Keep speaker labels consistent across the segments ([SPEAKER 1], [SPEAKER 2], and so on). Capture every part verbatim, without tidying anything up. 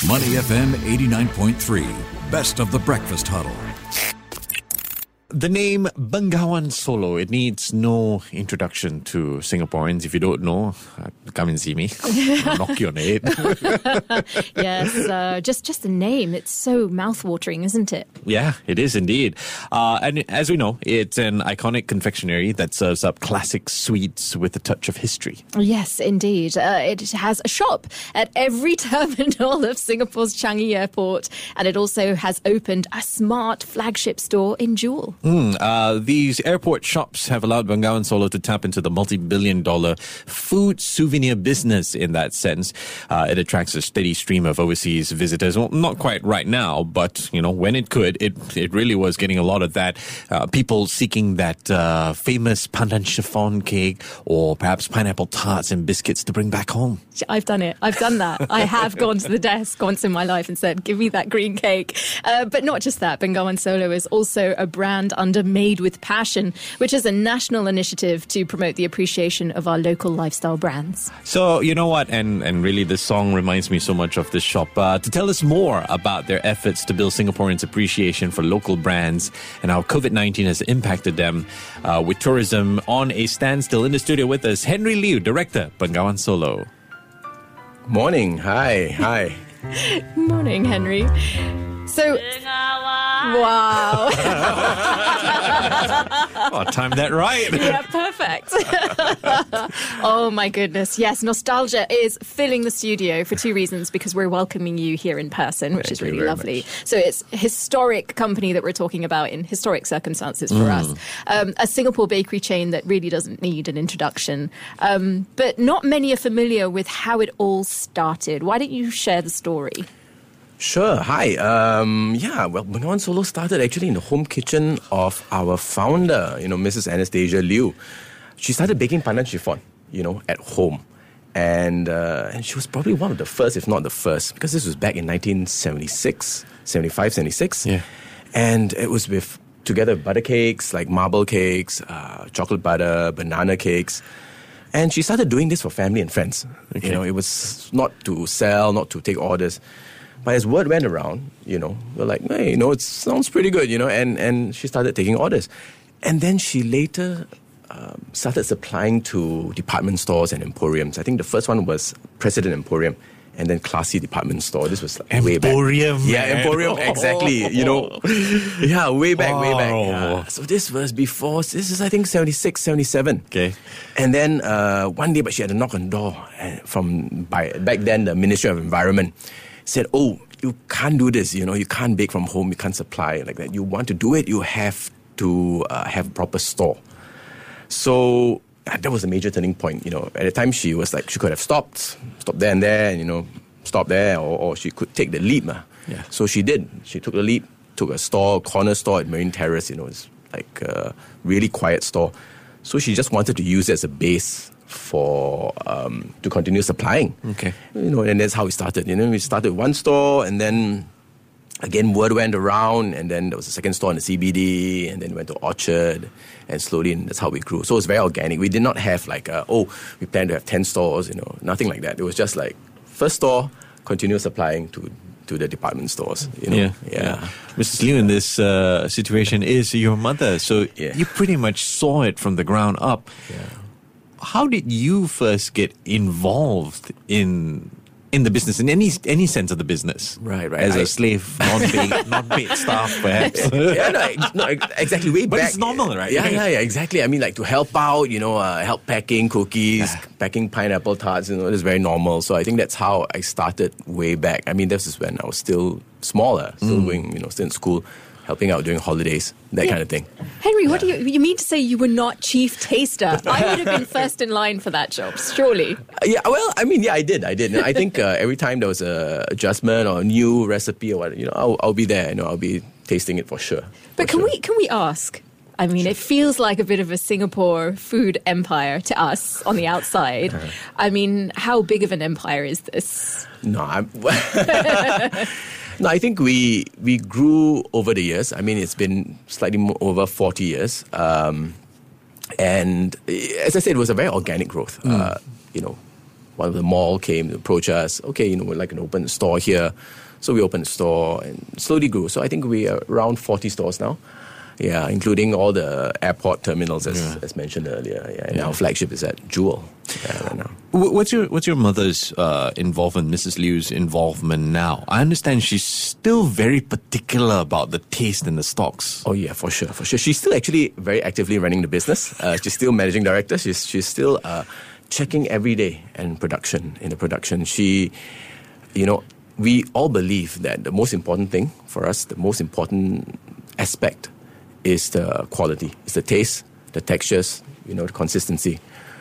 [SPEAKER 1] Money F M eighty-nine point three, best of the breakfast huddle.
[SPEAKER 2] The name Bengawan Solo, it needs no introduction to Singaporeans. If you don't know, uh, come and see me. I'll knock you on the head.
[SPEAKER 3] Yes, uh, just, just the name. It's so mouth-watering, isn't it?
[SPEAKER 2] Yeah, it is indeed. Uh, and as we know, it's an iconic confectionery that serves up classic sweets with a touch of history.
[SPEAKER 3] Yes, indeed. Uh, it has a shop at every terminal of Singapore's Changi Airport, and it also has opened a smart flagship store in Jewel.
[SPEAKER 2] Mm, uh, these airport shops have allowed Bengawan Solo to tap into the multi-billion dollar food souvenir business in that sense. Uh, it attracts a steady stream of overseas visitors. Well, not quite right now, but, you know, when it could, it it really was getting a lot of that. Uh, people seeking that uh, famous pandan chiffon cake or perhaps pineapple tarts and biscuits to bring back home.
[SPEAKER 3] I've done it. I've done that. I have gone to the desk once in my life and said, give me that green cake. Uh, but not just that. Bengawan Solo is also a brand under Made with Passion, which is a national initiative to promote the appreciation of our local lifestyle brands.
[SPEAKER 2] So, you know what? And, and really, this song reminds me so much of this shop. Uh, to tell us more about their efforts to build Singaporeans' appreciation for local brands and how COVID nineteen has impacted them uh, with tourism on a standstill, in the studio with us, Henry Liu, Director, Bengawan Solo.
[SPEAKER 4] Morning. Hi. Hi.
[SPEAKER 3] Morning, Henry. So, wow.
[SPEAKER 2] Oh, timed that right.
[SPEAKER 3] Yeah, perfect. Oh, my goodness. Yes, nostalgia is filling the studio for two reasons, because we're welcoming you here in person, which
[SPEAKER 4] Thank
[SPEAKER 3] is
[SPEAKER 4] you
[SPEAKER 3] really
[SPEAKER 4] very
[SPEAKER 3] lovely.
[SPEAKER 4] much.
[SPEAKER 3] So it's a historic company that we're talking about in historic circumstances for
[SPEAKER 2] Mm.
[SPEAKER 3] us. Um, a Singapore bakery chain that really doesn't need an introduction. Um, but not many are familiar with how it all started. Why don't you share the story?
[SPEAKER 4] Sure. Hi. Um, yeah, well, Bengawan Solo started actually in the home kitchen of our founder, you know, Missus Anastasia Liu. She started baking pandan chiffon, you know, at home. And, uh, and she was probably one of the first, if not the first, because this was back in nineteen seventy-six, seventy-five, seventy-six.
[SPEAKER 2] Yeah.
[SPEAKER 4] And it was with, together, butter cakes, like marble cakes, uh, chocolate butter, banana cakes. And she started doing this for family and friends.
[SPEAKER 2] Okay.
[SPEAKER 4] You know, it was not to sell, not to take orders. But as word went around, you know, we're like, hey, you know, it sounds pretty good, you know, and, and she started taking orders. And then she later um, started supplying to department stores and emporiums. I think the first one was President Emporium, and then Classy Department Store. This was like way back.
[SPEAKER 2] Emporium,
[SPEAKER 4] Yeah,
[SPEAKER 2] man.
[SPEAKER 4] Emporium, exactly, you know. Yeah, way back, way back.
[SPEAKER 2] Wow.
[SPEAKER 4] Yeah. So this was before, this is I think seventy-six, seventy-seven.
[SPEAKER 2] Okay.
[SPEAKER 4] And then uh, one day, but she had a knock on the door uh, from, by, back then, the Ministry of Environment. Said, oh, you can't do this, you know, you can't bake from home, you can't supply like that. You want to do it, you have to uh, have a proper store. So uh, that was a major turning point, you know. At the time, she was like, she could have stopped, stopped there and there, and, you know, stopped there, or, or she could take the leap. Uh.
[SPEAKER 2] Yeah.
[SPEAKER 4] So she did. She took the leap, took a store, corner store at Marine Terrace, you know, it's like a really quiet store. So she just wanted to use it as a base for um, to continue supplying.
[SPEAKER 2] Okay.
[SPEAKER 4] You know, and that's how we started. You know, we started one store, and then again word went around, and then there was a second store in the C B D, and then we went to Orchard, and slowly, and that's how we grew. So it's very organic. We did not have like, a, oh, we plan to have ten stores. You know, nothing like that. It was just like first store, continue supplying to to the department stores. You know,
[SPEAKER 2] Yeah,
[SPEAKER 4] yeah.
[SPEAKER 2] Missus Liu in this uh, situation is your mother, so
[SPEAKER 4] Yeah.
[SPEAKER 2] you pretty much saw it from the ground up.
[SPEAKER 4] Yeah.
[SPEAKER 2] How did you first get involved in in the business, in any any sense of the business?
[SPEAKER 4] Right, right.
[SPEAKER 2] As a
[SPEAKER 4] I-
[SPEAKER 2] slave, non-paid, non-paid staff, perhaps.
[SPEAKER 4] yeah, no, ex- no, ex- exactly. Way
[SPEAKER 2] But
[SPEAKER 4] back,
[SPEAKER 2] it's normal, right?
[SPEAKER 4] Yeah, yeah, yeah, exactly. I mean, like to help out, you know, uh, help packing cookies, packing pineapple tarts. You know, it's very normal. So I think that's how I started way back. I mean, this is when I was still smaller, still
[SPEAKER 2] Mm.
[SPEAKER 4] going, you know, still in school, helping out during holidays, that kind of thing.
[SPEAKER 3] Henry, what do you you mean to say you were not chief taster? I would have been first in line for that job, surely.
[SPEAKER 4] Uh, yeah, well, I mean, yeah, I did, I did. And I think uh, every time there was a adjustment or a new recipe or what, you know, I'll, I'll be there. You know, I'll be tasting it for sure.
[SPEAKER 3] But
[SPEAKER 4] For
[SPEAKER 3] can
[SPEAKER 4] sure.
[SPEAKER 3] we can we ask? I mean, it feels like a bit of a Singapore food empire to us on the outside. I mean, how big of an empire is this?
[SPEAKER 4] No, I'm. No, I think we we grew over the years. I mean, it's been slightly more over forty years, um, and eh, as I said, it was a very organic growth. Uh, you know, one of the mall came to approach us. Okay, you know, we'd like to open a store here. So we opened a store and slowly grew. So I think we are around forty stores now. Yeah, including all the airport terminals, as, yeah. as mentioned earlier. Yeah, and yeah. our flagship is at Jewel yeah, right now.
[SPEAKER 2] What's your What's your mother's uh, involvement, Missus Liu's involvement now? I understand she's still very particular about the taste and the stocks.
[SPEAKER 4] Oh yeah, for sure, for sure. She's still actually very actively running the business. Uh, she's still managing director. She's she's still uh, checking every day and production in the production. She, you know, we all believe that the most important thing for us, the most important aspect, is the quality, it's the taste, the textures, you know, the consistency.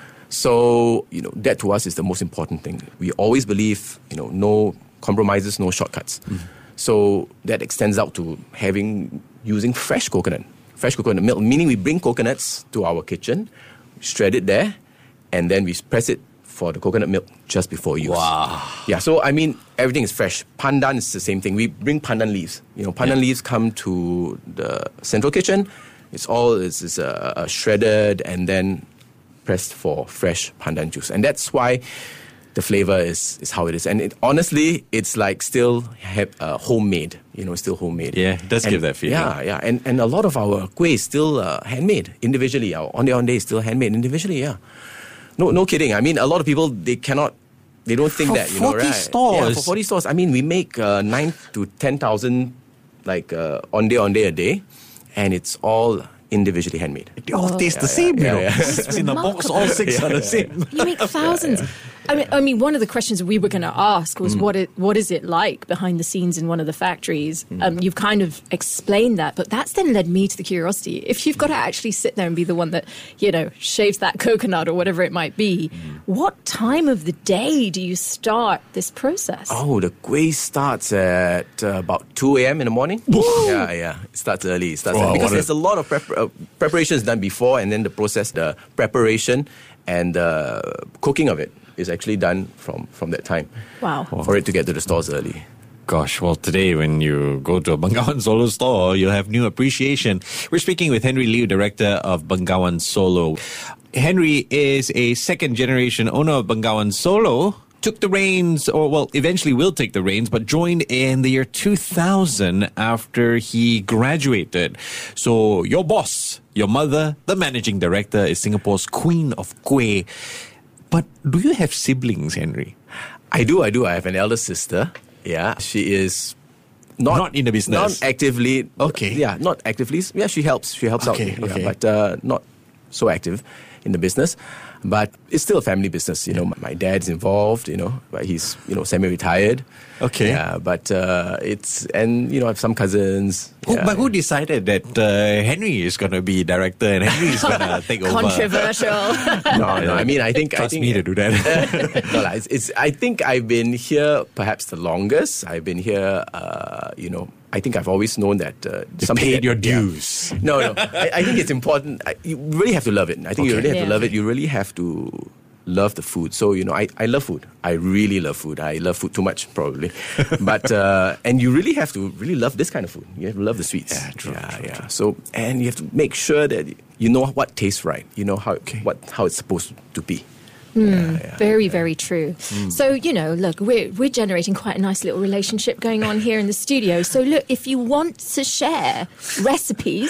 [SPEAKER 4] So, you know, that to us is the most important thing. We always believe, you know, no compromises, no shortcuts. Mm. So that extends out to having, using fresh coconut, fresh coconut milk, meaning we bring coconuts to our kitchen, shred it there, and then we press it for the coconut milk just before use.
[SPEAKER 2] Wow.
[SPEAKER 4] Yeah, so I mean, everything is fresh. Pandan is the same thing. We bring pandan leaves. You know, pandan yeah. leaves come to the central kitchen. It's all it's, it's uh, uh, shredded and then pressed for fresh pandan juice. And that's why the flavor is, is how it is. And it, honestly, it's like still ha- uh, homemade. You know, still homemade.
[SPEAKER 2] Yeah, it does
[SPEAKER 4] and,
[SPEAKER 2] give that feeling.
[SPEAKER 4] Yeah, yeah. And, and a lot of our kueh is still uh, handmade individually. Our Ondeh Ondeh is still handmade individually, yeah. No, no kidding. I mean, a lot of people, they cannot, they don't think
[SPEAKER 2] for
[SPEAKER 4] that, you know, right?
[SPEAKER 2] stores.
[SPEAKER 4] Yeah, for forty stores. I mean, we make uh, nine to ten thousand, like, uh, Ondeh Ondeh a day, and it's all individually handmade.
[SPEAKER 2] They all taste
[SPEAKER 4] yeah,
[SPEAKER 2] the same,
[SPEAKER 4] yeah,
[SPEAKER 2] you know.
[SPEAKER 4] yeah, yeah.
[SPEAKER 2] It's in the box, all six
[SPEAKER 4] yeah,
[SPEAKER 2] are the
[SPEAKER 4] yeah,
[SPEAKER 2] same.
[SPEAKER 3] You make thousands. Yeah, yeah. I mean, I mean, one of the questions we were going to ask was, mm. what it, what is it like behind the scenes in one of the factories? Mm. Um, you've kind of explained that, but that's then led me to the curiosity. If you've got to actually sit there and be the one that, you know, shaves that coconut or whatever it might be, mm. what time of the day do you start this process?
[SPEAKER 4] Oh, the kueh starts at uh, about two a.m. in the morning. yeah, yeah. It starts early. It starts
[SPEAKER 2] oh,
[SPEAKER 4] early. Because there's a lot of prep- uh, preparations done before, and then the process, the preparation and the uh, cooking of it is actually done from, from that time.
[SPEAKER 3] Wow.
[SPEAKER 4] For it to get to the stores early.
[SPEAKER 2] Gosh, well, today when you go to a Bengawan Solo store, you'll have new appreciation. We're speaking with Henry Liu, director of Bengawan Solo. Henry is a second-generation owner of Bengawan Solo. Took the reins, or well, eventually will take the reins, but joined in the year two thousand after he graduated. So your boss, your mother, the managing director, is Singapore's Queen of Kueh. But do you have siblings, Henry?
[SPEAKER 4] I do, I do. I have an elder sister. Yeah, she is not,
[SPEAKER 2] not in the business.
[SPEAKER 4] Not actively.
[SPEAKER 2] Okay.
[SPEAKER 4] Yeah, not actively. Yeah, she helps. She helps
[SPEAKER 2] okay,
[SPEAKER 4] out.
[SPEAKER 2] Okay.
[SPEAKER 4] Yeah, but uh, not so active in the business. But it's still a family business. You know, my, my dad's involved. You know, but he's you know semi-retired.
[SPEAKER 2] Okay.
[SPEAKER 4] Yeah, but uh, it's and you know I have some cousins.
[SPEAKER 2] Who,
[SPEAKER 4] yeah.
[SPEAKER 2] But who decided that uh, Henry is going to be director and Henry is going to take over?
[SPEAKER 3] Controversial.
[SPEAKER 4] no, no. I mean, I think
[SPEAKER 2] trust
[SPEAKER 4] I think,
[SPEAKER 2] me to do that.
[SPEAKER 4] no, it's, it's. I think I've been here perhaps the longest. I've been here. Uh, you know, I think I've always known that uh,
[SPEAKER 2] you
[SPEAKER 4] something
[SPEAKER 2] paid
[SPEAKER 4] that,
[SPEAKER 2] your dues.
[SPEAKER 4] Yeah. No, no. I, I think it's important. I, you really have to love it. I think
[SPEAKER 2] okay.
[SPEAKER 4] you really have
[SPEAKER 3] yeah.
[SPEAKER 4] to love it. You really have to love the food. So, you know, I, I love food. I really love food. I love food too much, probably. But, uh, and you really have to really love this kind of food. You have to love the sweets.
[SPEAKER 2] Yeah, true,
[SPEAKER 4] yeah,
[SPEAKER 2] true,
[SPEAKER 4] yeah.
[SPEAKER 2] true.
[SPEAKER 4] So, and you have to make sure that you know what tastes right. You know how,
[SPEAKER 2] okay.
[SPEAKER 4] what, how it's supposed to be.
[SPEAKER 3] Mm,
[SPEAKER 4] yeah, yeah,
[SPEAKER 3] very,
[SPEAKER 4] yeah.
[SPEAKER 3] very true. Mm. So, you know, look, we're, we're generating quite a nice little relationship going on here in the studio. So, look, if you want to share recipes,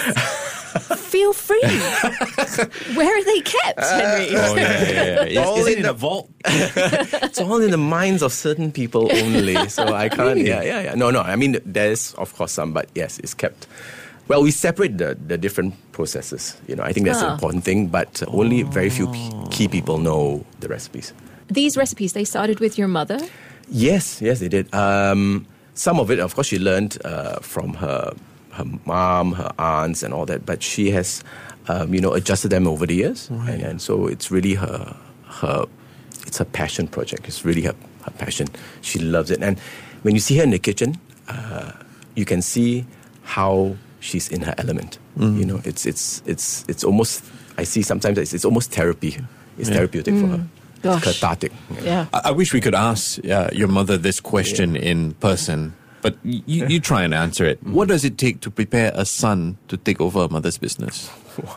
[SPEAKER 3] feel free. Where are they kept, Henry?
[SPEAKER 2] Oh, yeah, yeah, yeah.
[SPEAKER 4] All
[SPEAKER 2] Is, is it
[SPEAKER 4] in
[SPEAKER 2] in
[SPEAKER 4] the-
[SPEAKER 2] a vault?
[SPEAKER 4] It's all in the minds of certain people only. So I can't,
[SPEAKER 2] Really?
[SPEAKER 4] yeah, yeah, yeah. No, no, I mean, there's, of course, some, but yes, it's kept. Well, we separate the, the different processes. You know, I think that's the
[SPEAKER 3] Ah.
[SPEAKER 4] important thing, but only very few p- key people know the recipes.
[SPEAKER 3] These recipes, they started with your mother?
[SPEAKER 4] Yes, yes, they did. Um, some of it, of course, she learned uh, from her her mom, her aunts, and all that. But she has, um, you know, adjusted them over the years,
[SPEAKER 2] Right.
[SPEAKER 4] and, and so it's really her her it's her passion project. It's really her, her passion. She loves it, and when you see her in the kitchen, uh, you can see how she's in her element. Mm. You know, it's it's it's it's almost. I see sometimes it's, it's almost therapy. It's
[SPEAKER 2] Yeah.
[SPEAKER 4] therapeutic for her.
[SPEAKER 3] Gosh.
[SPEAKER 4] It's cathartic.
[SPEAKER 3] Yeah.
[SPEAKER 2] I, I wish we could ask uh, your mother this question in person. But you, you try and answer it. What does it take to prepare a son to take over a mother's business?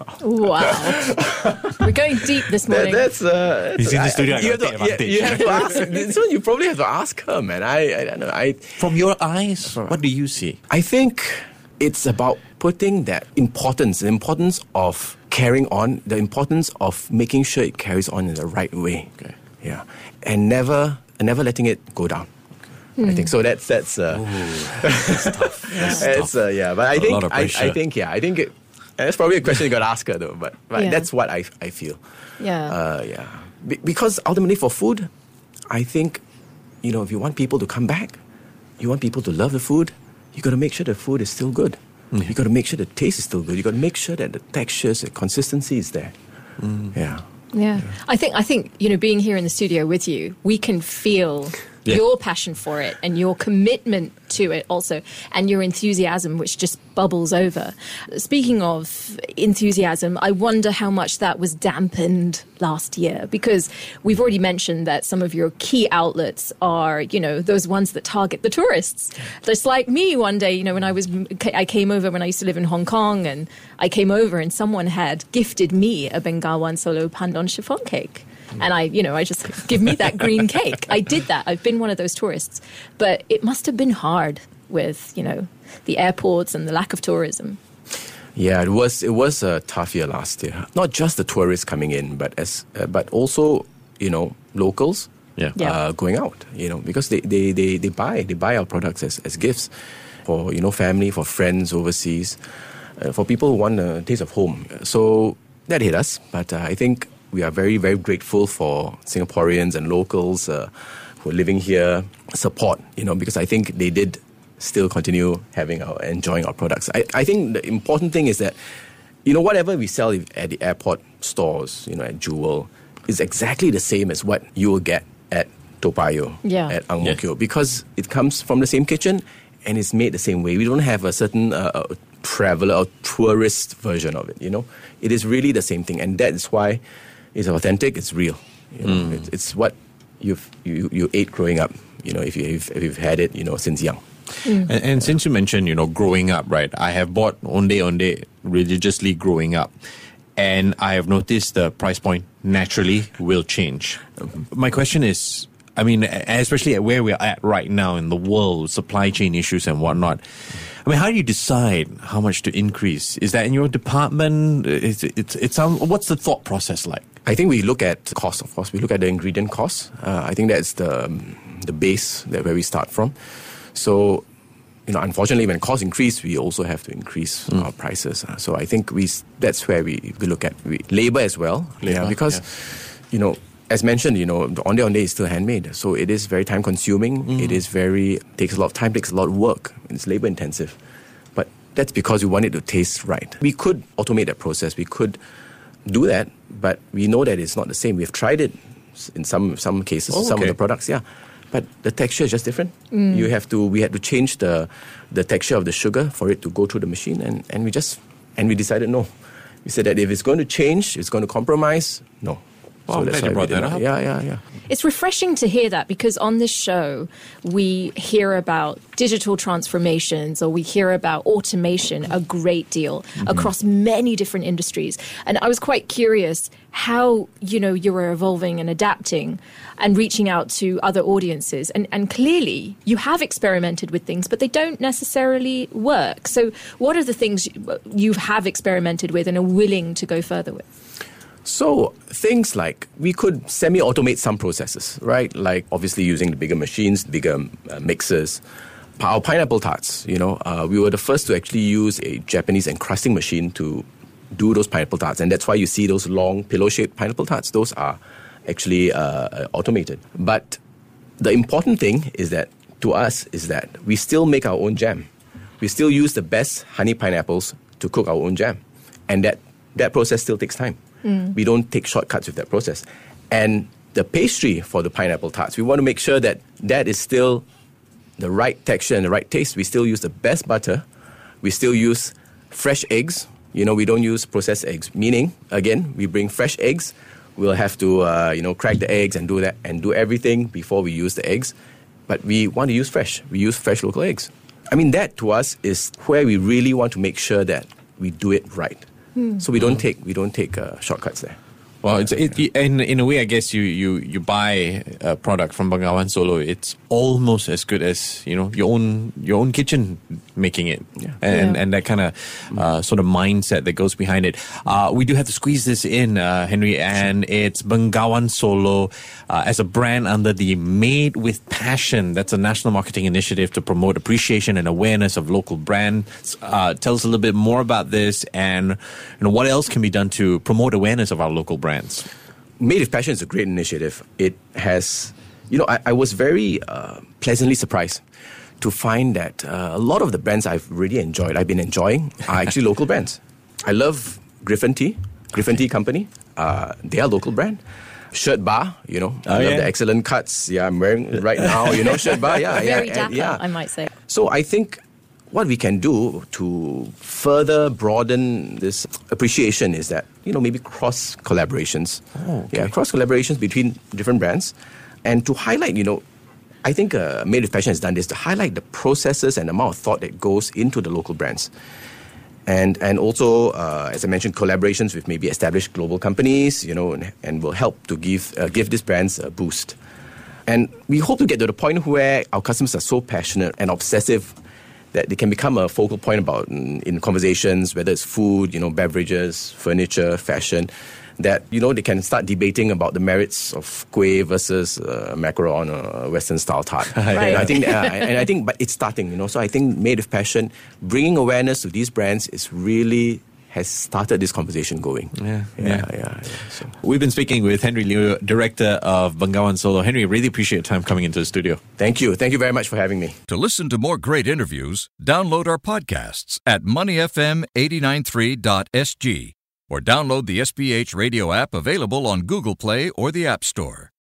[SPEAKER 3] Wow. We're going deep this morning.
[SPEAKER 4] That, that's, uh,
[SPEAKER 2] He's in the studio.
[SPEAKER 4] I, you, have to, yeah, you have to ask. This one you probably have to ask her, man. I, I don't know. I
[SPEAKER 2] From your eyes, what do you see?
[SPEAKER 4] I think it's about putting that importance, the importance of carrying on, the importance of making sure it carries on in the right way.
[SPEAKER 2] Okay.
[SPEAKER 4] Yeah, and never, never letting it go down. I think so. That's that's. Uh,
[SPEAKER 2] Ooh, that's tough. That's
[SPEAKER 4] it's,
[SPEAKER 2] tough.
[SPEAKER 4] uh, yeah, but I
[SPEAKER 2] A
[SPEAKER 4] think
[SPEAKER 2] lot of
[SPEAKER 4] I, I
[SPEAKER 2] pressure.
[SPEAKER 4] think yeah, I think it, that's probably a question you got to ask her though. But, but
[SPEAKER 3] Yeah.
[SPEAKER 4] that's what I I feel.
[SPEAKER 3] Yeah.
[SPEAKER 4] Uh, yeah. Be- because ultimately for food, I think, you know, if you want people to come back, you want people to love the food, you got to make sure the food is still good.
[SPEAKER 2] Mm.
[SPEAKER 4] You got to make sure the taste is still good. You got to make sure that the textures, the consistency is there.
[SPEAKER 2] Mm.
[SPEAKER 4] Yeah.
[SPEAKER 3] Yeah. I think I think, you know, being here in the studio with you, we can feel
[SPEAKER 2] Yeah.
[SPEAKER 3] your passion for it and your commitment to it also, and your enthusiasm, which just bubbles over. Speaking of enthusiasm, I wonder how much that was dampened last year, because we've already mentioned that some of your key outlets are, you know, those ones that target the tourists. Just like me one day, you know, when I was, I came over when I used to live in Hong Kong, and I came over and someone had gifted me a Bengawan Solo pandan chiffon cake. And I, you know, I just, give me that green cake. I did that. I've been one of those tourists. But it must have been hard with, you know, the airports and the lack of tourism.
[SPEAKER 4] Yeah, it was it was a tough year last year. Not just the tourists coming in, but as uh, but also, you know, locals
[SPEAKER 2] Yeah.
[SPEAKER 3] Yeah.
[SPEAKER 4] uh, going out, you know, because they, they, they, they buy they buy our products as, as gifts for, you know, family, for friends overseas, uh, for people who want a taste of home. So that hit us, but uh, I think we are very, very grateful for Singaporeans and locals uh, who are living here support, you know, because I think they did still continue having our, enjoying our products. I, I think the important thing is that, you know, whatever we sell at the airport stores, you know, at Jewel, is exactly the same as what you will get at Toa Payoh,
[SPEAKER 3] Yeah.
[SPEAKER 4] at Ang Mo Kio, because it comes from the same kitchen and it's made the same way. We don't have a certain uh, traveler or tourist version of it, you know. It is really the same thing, and that is why it's authentic, it's real. You know, it's, it's what you've, you, you ate growing up, you know, if, you, if, if you've had it, you know, since young.
[SPEAKER 2] And, and since you mentioned, you know, growing up, right? I have bought Onde Onde religiously growing up. And I have noticed the price point naturally will change. My question is, I mean, especially at where we're at right now in the world, supply chain issues and whatnot. I mean, how do you decide how much to increase? Is that in your department? It's, it's, it's, um, what's the thought process like?
[SPEAKER 4] I think we look at cost, of course. We look at the ingredient cost. Uh, I think that's the um, the base that where we start from. So, you know, unfortunately, when costs increase, we also have to increase mm. our prices. Uh, so I think we that's where we, we look at we, labor as well.
[SPEAKER 2] Labor,
[SPEAKER 4] yeah, because,
[SPEAKER 2] yeah. you
[SPEAKER 4] you know, as mentioned, you know, the Onde Onde is still handmade. So it is very time consuming. Mm. It is very, takes a lot of time, takes a lot of work. It's labor intensive. But that's because we want it to taste right. We could automate that process. We could do that, but we know that it's not the same. We've tried it in some some cases,
[SPEAKER 2] Oh,
[SPEAKER 4] some
[SPEAKER 2] okay.
[SPEAKER 4] of the products, yeah. But the texture is just different. Mm. You have to. We had to change the the texture of the sugar for it to go through the machine, and, and we just and we decided no. We said that if it's going to change, it's going to compromise. No.
[SPEAKER 2] Oh, I'm glad you
[SPEAKER 4] why we
[SPEAKER 2] brought
[SPEAKER 4] did
[SPEAKER 2] that
[SPEAKER 4] not.
[SPEAKER 2] up.
[SPEAKER 4] Yeah, yeah, yeah.
[SPEAKER 3] It's refreshing to hear that, because on this show, we hear about digital transformations, or we hear about automation a great deal mm-hmm. across many different industries. And I was quite curious how, you know, you were evolving and adapting and reaching out to other audiences. And, and clearly you have experimented with things, but they don't necessarily work. So what are the things you have experimented with and are willing to go further with?
[SPEAKER 4] So things like we could semi-automate some processes, right? Like obviously using the bigger machines, bigger uh, mixers. Our pineapple tarts, you know, uh, we were the first to actually use a Japanese encrusting machine to do those pineapple tarts. And that's why you see those long pillow-shaped pineapple tarts. Those are actually uh, automated. But the important thing is that, to us, is that we still make our own jam. We still use the best honey pineapples to cook our own jam. And that, that process still takes time. Mm. We don't take shortcuts with that process. And the pastry for the pineapple tarts, we want to make sure that that is still the right texture and the right taste. We still use the best butter. We still use fresh eggs. You know, we don't use processed eggs. Meaning, again, we bring fresh eggs. We'll have to, uh, you know, crack the eggs and do that and do everything before we use the eggs. but we want to use fresh. We use fresh local eggs. I mean, that to us is where we really want to make sure that we do it right. Hmm. So we don't take we don't take uh, shortcuts there.
[SPEAKER 2] Well, it's it, in in a way, I guess you, you, you buy a product from Bengawan Solo. It's almost as good as, you know, your own your own kitchen making it, yeah. and yeah. and that kind of uh, sort of mindset that goes behind it. Uh, we do have to squeeze this in, uh, Henry, and it's Bengawan Solo uh, as a brand under the Made with Passion. That's a national marketing initiative to promote appreciation and awareness of local brands. Uh, tell us a little bit more about this, and you know, what else can be done to promote awareness of our local brands.
[SPEAKER 4] Made with Passion is a great initiative. It has, you know, I, I was very uh, pleasantly surprised to find that uh, a lot of the brands I've really enjoyed, I've been enjoying, are actually local brands. I love Griffin Tea, Griffin Tea Company. Uh, they are a local brand. Shirt Bar, you know,
[SPEAKER 2] oh,
[SPEAKER 4] I love
[SPEAKER 2] yeah.
[SPEAKER 4] the excellent cuts. Yeah, I'm wearing right now, you know, Shirt Bar. Yeah,
[SPEAKER 3] Very
[SPEAKER 4] yeah,
[SPEAKER 3] dapper,
[SPEAKER 4] yeah.
[SPEAKER 3] I might say.
[SPEAKER 4] So I think what we can do to further broaden this appreciation is that, you know, maybe cross collaborations.
[SPEAKER 2] Oh, okay.
[SPEAKER 4] Yeah, cross collaborations between different brands. And to highlight, you know, I think uh, Made with Passion has done this to highlight the processes and amount of thought that goes into the local brands. And and also, uh, as I mentioned, collaborations with maybe established global companies, you know, and, and will help to give uh, give these brands a boost. And we hope to get to the point where our customers are so passionate and obsessive that they can become a focal point about in, in conversations, whether it's food, you know, beverages, furniture, fashion, that, you know, they can start debating about the merits of kueh versus uh, macaron or Western-style tart.
[SPEAKER 3] Right.
[SPEAKER 4] And I think, uh, and I think, but it's starting, you know. So I think Made with Passion, bringing awareness to these brands is really has started this conversation going.
[SPEAKER 2] Yeah,
[SPEAKER 4] yeah,
[SPEAKER 2] yeah.
[SPEAKER 4] yeah. yeah so.
[SPEAKER 2] We've been speaking with Henry Liu, director of Bengawan Solo. Henry, really appreciate your time coming into the studio.
[SPEAKER 4] Thank you. Thank you very much for having me.
[SPEAKER 1] To listen to more great interviews, download our podcasts at money f m eight nine three dot s g or download the S B H radio app available on Google Play or the App Store.